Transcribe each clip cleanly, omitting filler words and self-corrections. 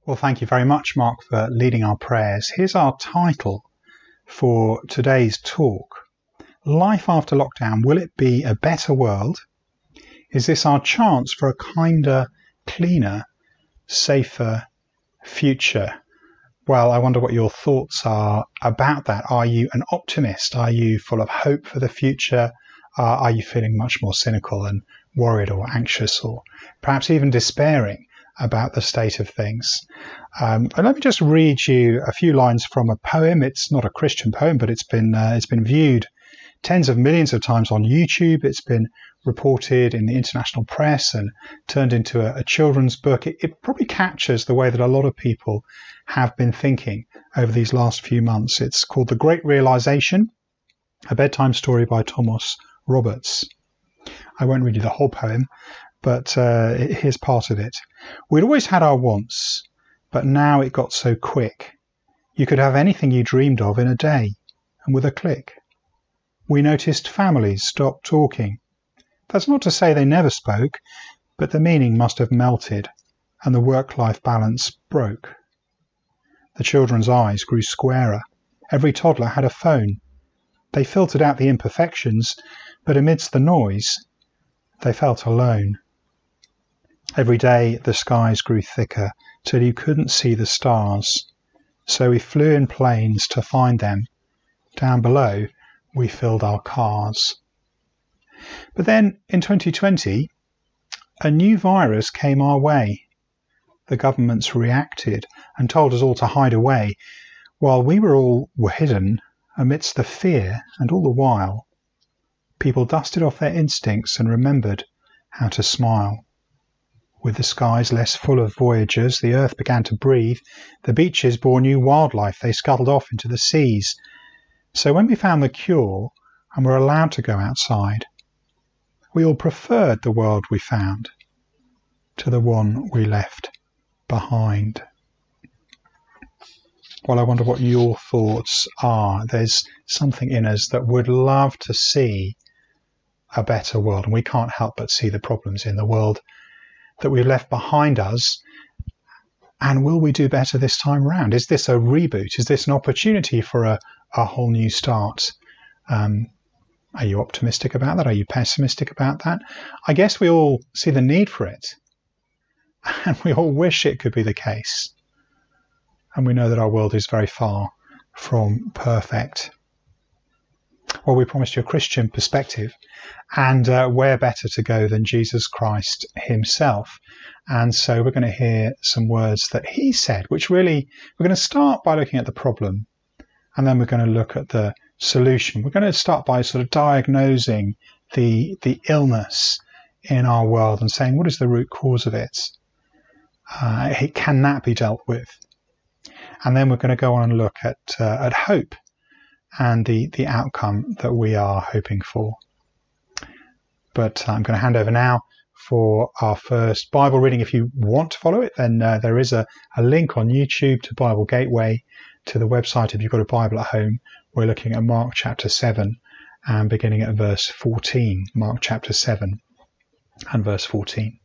Well, thank you very much, Mark, for leading our prayers. Here's our title for today's talk. Life after lockdown, will it be a better world? Is this our chance for a kinder, cleaner, safer future? Well, I wonder what your thoughts are about that. Are you an optimist? Are you full of hope for the future? Are you feeling much more cynical and worried or anxious or perhaps even despairing about the state of things? And let me just read you a few lines from a poem. It's not a Christian poem, but it's been viewed tens of millions of times on YouTube. It's been reported in the international press and turned into a children's book. It probably captures the way that a lot of people have been thinking over these last few months. It's called The Great Realization, a bedtime story by Thomas Roberts. I won't read you the whole poem, but here's part of it. We'd always had our wants, but now it got so quick. You could have anything you dreamed of in a day, and with a click. We noticed families stopped talking. That's not to say they never spoke, but the meaning must have melted, and the work-life balance broke. The children's eyes grew squarer. Every toddler had a phone. They filtered out the imperfections, but amidst the noise, they felt alone. Every day the skies grew thicker till you couldn't see the stars. So we flew in planes to find them. Down below, we filled our cars. But then in 2020, a new virus came our way. The governments reacted and told us all to hide away, while we were hidden amidst the fear, and all the while, people dusted off their instincts and remembered how to smile. With the skies less full of voyagers, the earth began to breathe. The beaches bore new wildlife. They scuttled off into the seas. So when we found the cure and were allowed to go outside, we all preferred the world we found to the one we left behind. Well, I wonder what your thoughts are. There's something in us that would love to see a better world, and we can't help but see the problems in the world that we've left behind us. And will we do better this time around? Is this a reboot? Is this an opportunity for a whole new start? Are you optimistic about that? Are you pessimistic about that? I guess we all see the need for it, and we all wish it could be the case. And we know that our world is very far from perfect. Well, we promised you a Christian perspective, and where better to go than Jesus Christ himself? And so we're going to hear some words that he said, which really, we're going to start by looking at the problem, and then we're going to look at the solution. We're going to start by sort of diagnosing the illness in our world and saying, what is the root cause of it? Can that be dealt with? And then we're going to go on and look at hope and the outcome that we are hoping for. But I'm going to hand over now for our first Bible reading. If you want to follow it, then there is a link on YouTube to Bible Gateway, to the website. If you've got a Bible at home, we're looking at Mark chapter 7 and beginning at verse 14. Mark chapter 7 and verse 14.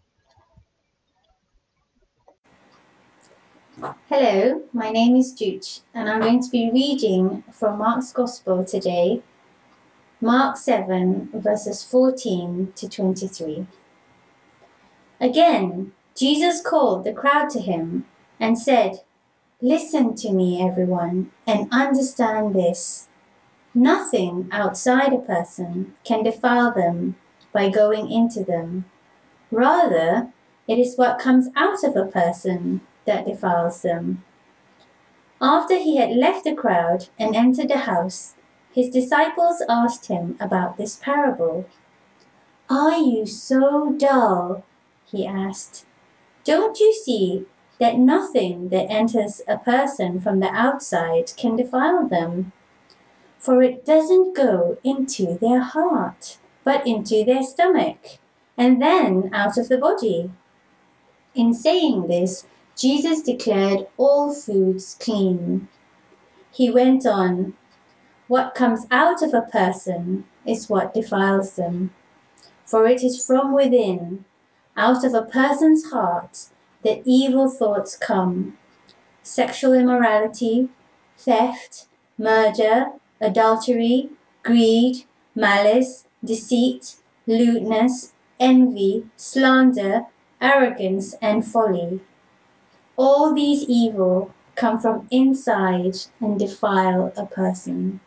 Hello, my name is Juch, and I'm going to be reading from Mark's Gospel today, Mark 7, verses 14 to 23. Again, Jesus called the crowd to him and said, "Listen to me, everyone, and understand this. Nothing outside a person can defile them by going into them. Rather, it is what comes out of a person that defiles them." After he had left the crowd and entered the house, his disciples asked him about this parable. "Are you so dull?" he asked. "Don't you see that nothing that enters a person from the outside can defile them? For it doesn't go into their heart, but into their stomach, and then out of the body." In saying this, Jesus declared all foods clean. He went on, "What comes out of a person is what defiles them. For it is from within, out of a person's heart, the evil thoughts come: sexual immorality, theft, murder, adultery, greed, malice, deceit, lewdness, envy, slander, arrogance, and folly. All these evil come from inside and defile a person.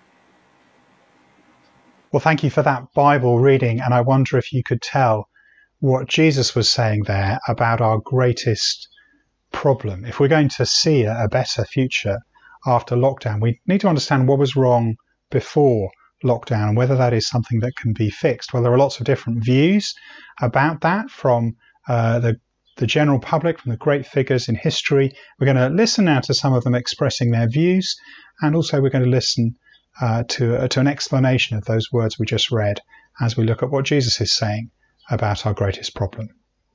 Well, thank you for that Bible reading. And I wonder if you could tell what Jesus was saying there about our greatest problem. If we're going to see a better future after lockdown, we need to understand what was wrong before lockdown and whether that is something that can be fixed. Well, there are lots of different views about that from the general public, from the great figures in history. We're going to listen now to some of them expressing their views, and also we're going to listen to an explanation of those words we just read as we look at what Jesus is saying about our greatest problem.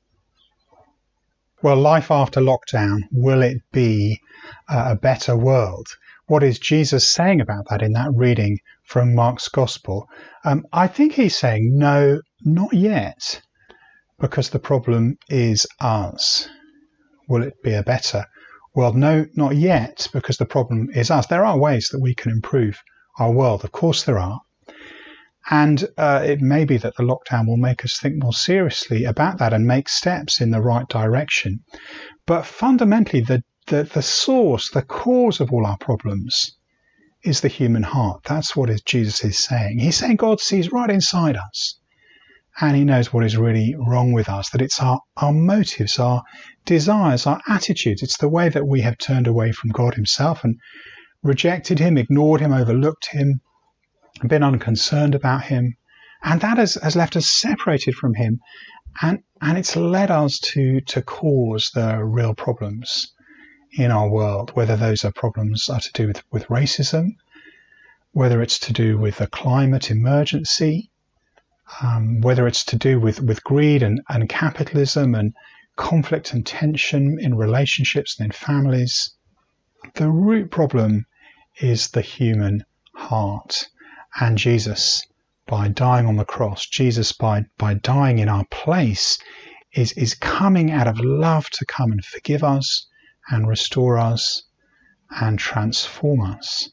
Well, life after lockdown, will it be a better world? What is Jesus saying about that in that reading from Mark's Gospel? I think he's saying, no, not yet, because the problem is us. Will it be a better world? No, not yet, because the problem is us. There are ways that we can improve our world. Of course there are. And it may be that the lockdown will make us think more seriously about that and make steps in the right direction. But fundamentally, the source, the cause of all our problems is the human heart. That's what Jesus is saying. He's saying God sees right inside us, and he knows what is really wrong with us, that it's our motives, our desires, our attitudes. It's the way that we have turned away from God himself and rejected him, ignored him, overlooked him, been unconcerned about him, and that has left us separated from him, and it's led us to cause the real problems in our world, whether those problems are to do with racism, whether it's to do with a climate emergency, whether it's to do with greed and capitalism and conflict and tension in relationships and in families. The root problem is the human heart. And Jesus, by dying on the cross, Jesus, by dying in our place, is coming out of love to come and forgive us and restore us and transform us.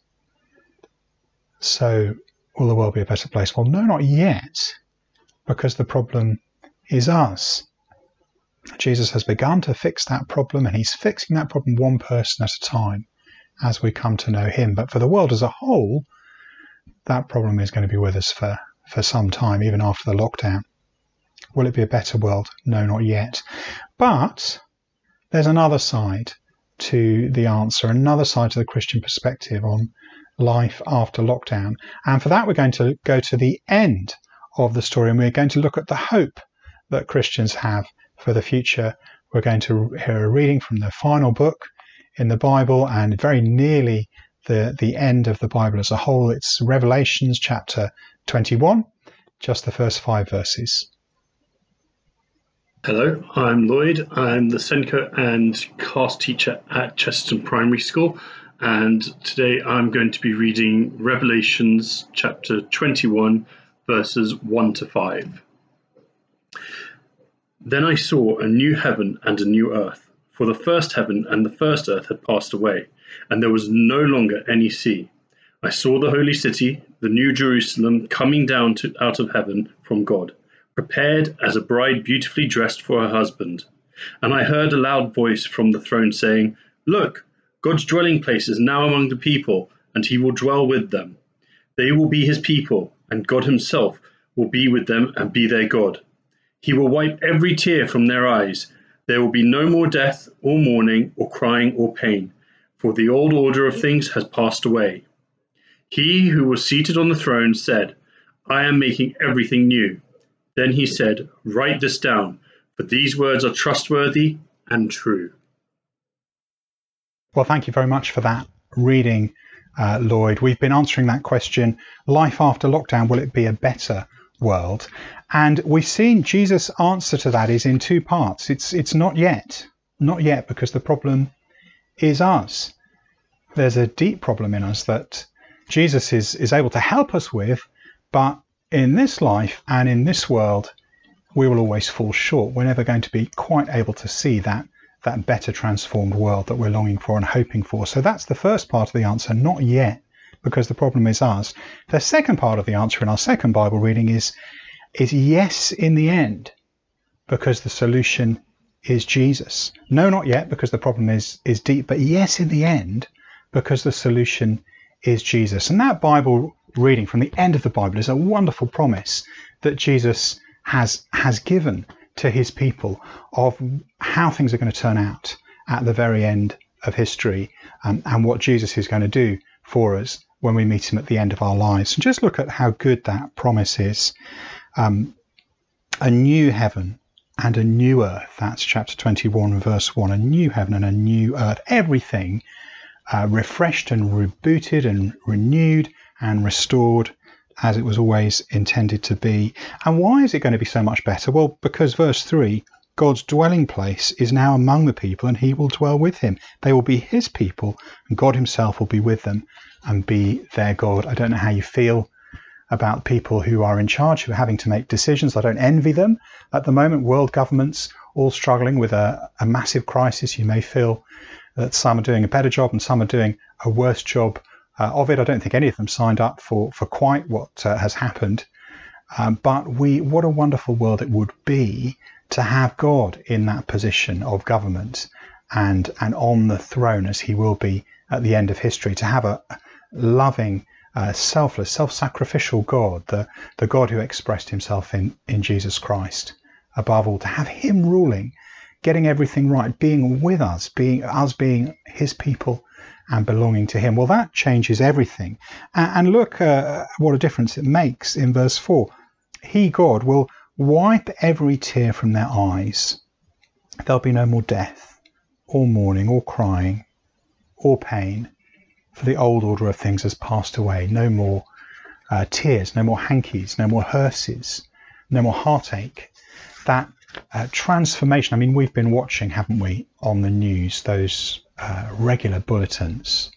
So will the world be a better place? Well, no, not yet, because the problem is us. Jesus has begun to fix that problem, and he's fixing that problem one person at a time as we come to know him. But for the world as a whole, that problem is going to be with us for some time, even after the lockdown. Will it be a better world? No, not yet. But there's another side to the answer, another side to the Christian perspective on life after lockdown. And for that, we're going to go to the end of the story, and we're going to look at the hope that Christians have for the future. We're going to hear a reading from the final book in the Bible, and very nearly the end of the Bible as a whole. It's Revelations chapter 21, just the first 5 verses. Hello, I'm Lloyd. I'm the Senko and cast teacher at Chesterton Primary School, and today I'm going to be reading Revelations chapter 21, verses 1 to 5. Then I saw a new heaven and a new earth, for the first heaven and the first earth had passed away, and there was no longer any sea. I saw the holy city, the new Jerusalem, coming down out of heaven from God, prepared as a bride beautifully dressed for her husband. And I heard a loud voice from the throne saying, "Look, God's dwelling place is now among the people, and he will dwell with them. They will be his people, and God himself will be with them and be their God. He will wipe every tear from their eyes. There will be no more death or mourning or crying or pain, for the old order of things has passed away." He who was seated on the throne said, "I am making everything new." Then he said, "Write this down, for these words are trustworthy and true." Well, thank you very much for that reading, Lloyd. We've been answering that question, life after lockdown, will it be a better world? And we've seen Jesus' answer to that is in 2 parts. It's not yet, because the problem is us. There's a deep problem in us that Jesus is able to help us with, but in this life and in this world, we will always fall short. We're never going to be quite able to see that that better transformed world that we're longing for and hoping for. So that's the first part of the answer, not yet, because the problem is us. The second part of the answer in our second Bible reading is yes in the end, because the solution is Jesus. No, not yet, because the problem is deep, but yes in the end, because the solution is Jesus. And that Bible reading from the end of the Bible is a wonderful promise that Jesus has given to his people of how things are going to turn out at the very end of history, and what Jesus is going to do for us when we meet him at the end of our lives. And just look at how good that promise is. A new heaven and a new earth. That's chapter 21, verse 1. A new heaven and a new earth. Everything refreshed and rebooted and renewed and restored as it was always intended to be. And why is it going to be so much better? Well, because verse 3, God's dwelling place is now among the people, and he will dwell with him. They will be his people, and God himself will be with them and be their God. I don't know how you feel about people who are in charge, who are having to make decisions. I don't envy them. At the moment, world governments all struggling with a massive crisis. You may feel that some are doing a better job and some are doing a worse job of it. I don't think any of them signed up for quite what has happened. But what a wonderful world it would be to have God in that position of government and on the throne as he will be at the end of history, to have a loving, selfless, self-sacrificial God, the God who expressed himself in Jesus Christ. Above all, to have him ruling, getting everything right, being with us, being his people and belonging to him. Well, that changes everything. And look what a difference it makes in verse 4. He, God, will wipe every tear from their eyes. There'll be no more death, or mourning, or crying, or pain, for the old order of things has passed away. No more tears, no more hankies, no more hearses, no more heartache. That transformation, I mean, we've been watching, haven't we, on the news, those regular bulletins.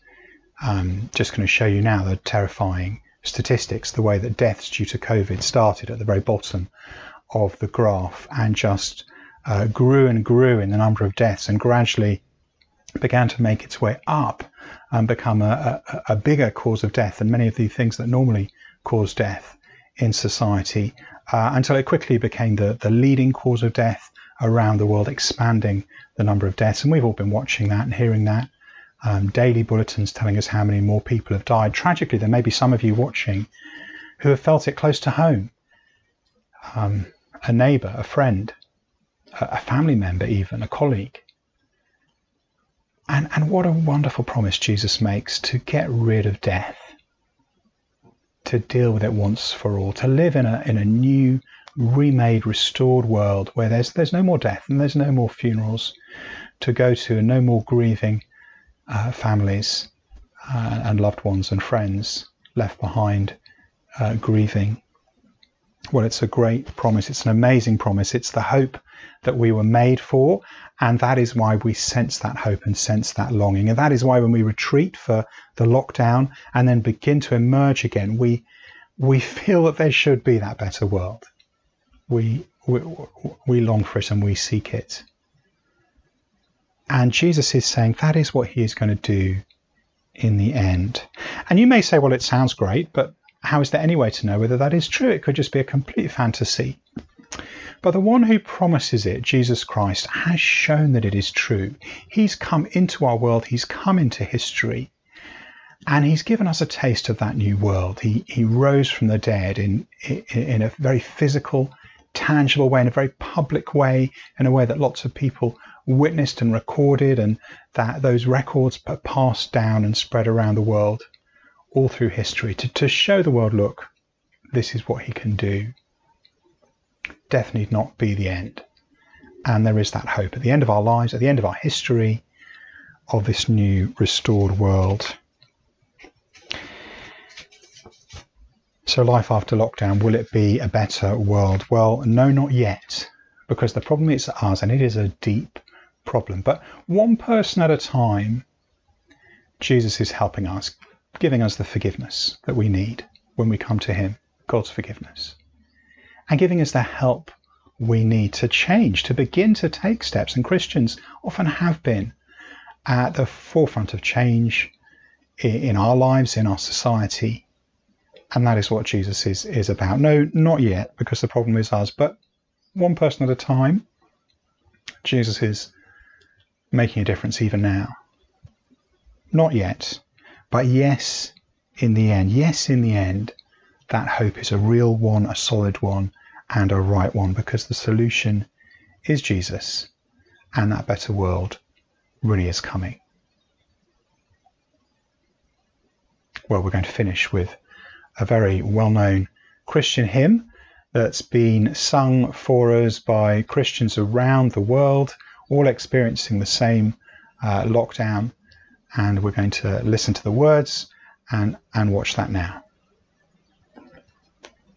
Just going to show you now the terrifying statistics, the way that deaths due to COVID started at the very bottom of the graph and just grew and grew in the number of deaths, and gradually began to make its way up and become a bigger cause of death than many of the things that normally cause death in society, until it quickly became the leading cause of death around the world, expanding the number of deaths. And we've all been watching that and hearing that. Daily bulletins telling us how many more people have died. Tragically, there may be some of you watching who have felt it close to home. A neighbour, a friend, a family member even, a colleague. And what a wonderful promise Jesus makes to get rid of death, to deal with it once for all, to live in a new, remade, restored world where there's no more death and there's no more funerals to go to, and no more grieving families and loved ones and friends left behind grieving. Well, it's a great promise. It's an amazing promise. It's the hope that we were made for, and that is why we sense that hope and sense that longing. And that is why when we retreat for the lockdown and then begin to emerge again, we feel that there should be that better world. We long for it and we seek it. And Jesus is saying that is what he is going to do in the end. And you may say, well, it sounds great, but how is there any way to know whether that is true? It could just be a complete fantasy. But the one who promises it, Jesus Christ, has shown that it is true. He's come into our world. He's come into history. And he's given us a taste of that new world. He rose from the dead in a very physical, tangible way, in a very public way, in a way that lots of people witnessed and recorded, and that those records are passed down and spread around the world all through history to show the world, look, this is what he can do. Death need not be the end. And there is that hope at the end of our lives, at the end of our history, of this new restored world. So life after lockdown, will it be a better world? Well, no, not yet, because the problem is us, and it is a deep problem. But one person at a time, Jesus is helping us, giving us the forgiveness that we need when we come to him, God's forgiveness, and giving us the help we need to change, to begin to take steps. And Christians often have been at the forefront of change in our lives, in our society. And that is what Jesus is about. No, not yet, because the problem is us, but one person at a time. Jesus is making a difference even now. Not yet, but yes, in the end. Yes, in the end, that hope is a real one, a solid one, and a right one, because the solution is Jesus, and that better world really is coming. Well, we're going to finish with a very well-known Christian hymn that's been sung for us by Christians around the world, all experiencing the same lockdown. And we're going to listen to the words and watch that now.